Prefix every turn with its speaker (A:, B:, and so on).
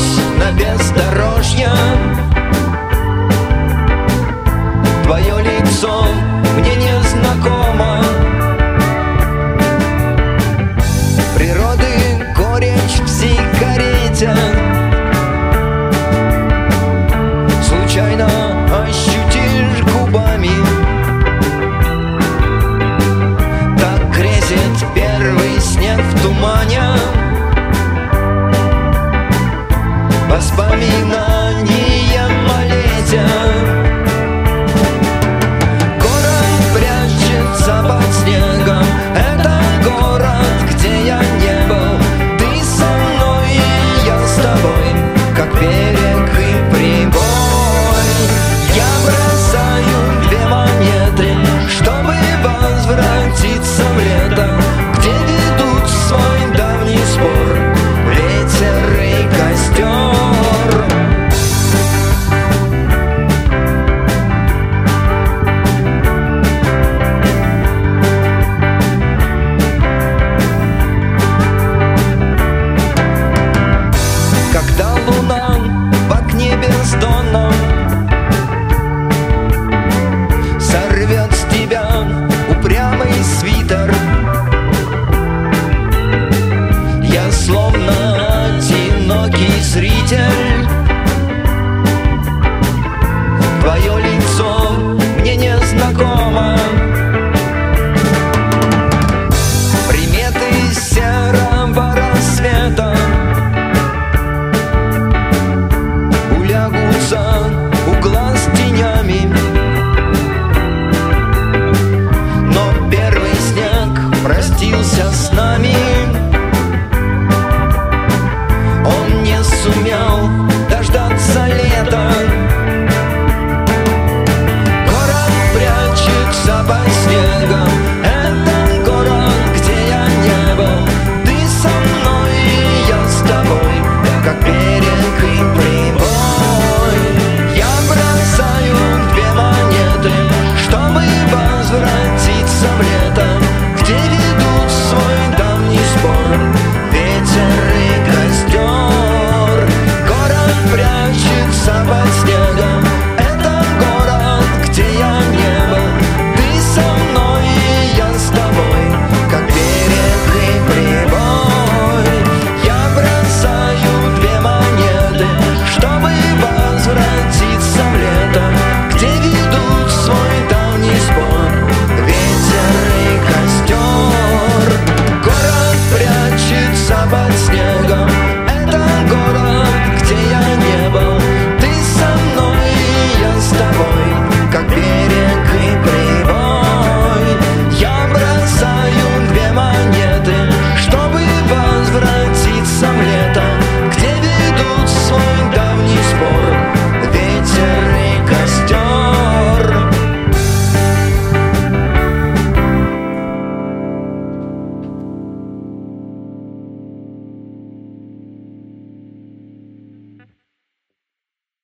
A: здесь, на бездорожье. Твое лицо мне не знакомо. Природы горечь в сигарете случайно ощутишь губами. Так грезит первый снег в тумане. Воспоминанием о лете. Город прячется под снегом. Это город, где я не был. Ты со мной, и я с тобой, как берег и прибой. Я бросаю 2 монеты, чтобы возвратиться в лето, где ведут свой давний спор ветер и костер. Когда луна